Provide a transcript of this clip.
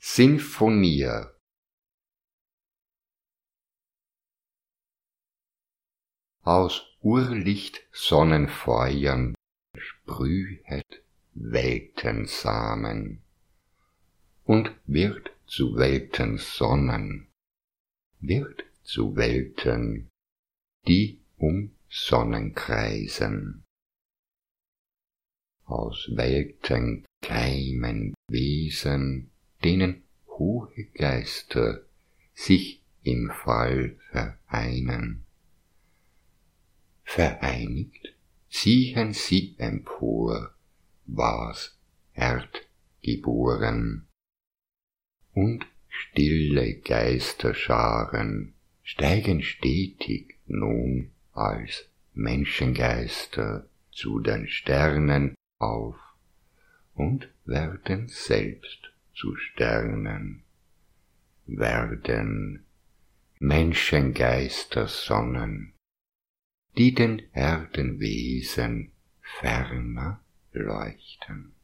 Sinfonie. Aus Urlichtsonnenfeuern sprühet Weltensamen und wird zu Weltensonnen, wird zu Welten, die um Sonnen kreisen. Aus Welten keimen Wesen, denen hohe Geister sich im Fall vereinen. Vereinigt ziehen sie empor, was erdgeboren, und stille Geisterscharen steigen stetig nun als Menschengeister zu den Sternen auf und werden selbst zu Sternen, werden Menschengeistersonnen, die den Erdenwesen ferner leuchten.